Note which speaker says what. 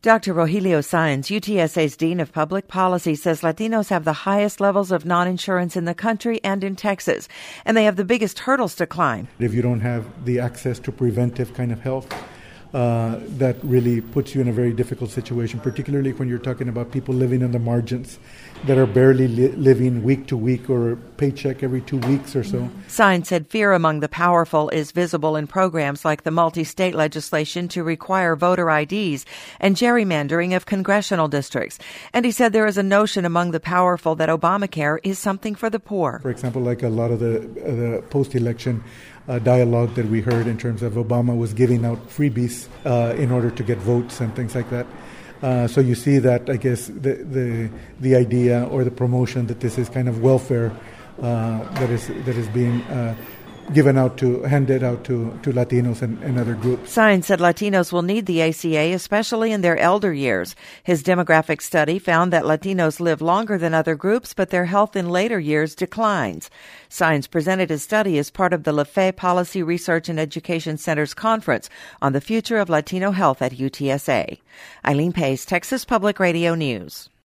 Speaker 1: Dr. Rogelio Sáenz, UTSA's Dean of Public Policy, says Latinos have the highest levels of non-insurance in the country and in Texas, and they have the biggest hurdles to climb.
Speaker 2: If you don't have the access to preventive kind of health, that really puts you in a very difficult situation, particularly when you're talking about people living on the margins that are barely living week to week or a paycheck every 2 weeks or so.
Speaker 1: Sáenz said fear among the powerful is visible in programs like the multi-state legislation to require voter IDs and gerrymandering of congressional districts. And he said there is a notion among the powerful that Obamacare is something for the poor.
Speaker 2: For example, like a lot of the post-election dialogue that we heard in terms of Obama was giving out freebies in order to get votes and things like that. So you see that, I guess, the idea or the promotion that this is kind of welfare that is being handed out to Latinos and other groups.
Speaker 1: Sáenz said Latinos will need the ACA, especially in their elder years. His demographic study found that Latinos live longer than other groups, but their health in later years declines. Sáenz presented his study as part of the Lafay Policy Research and Education Center's conference on the future of Latino health at UTSA. Eileen Pace, Texas Public Radio News.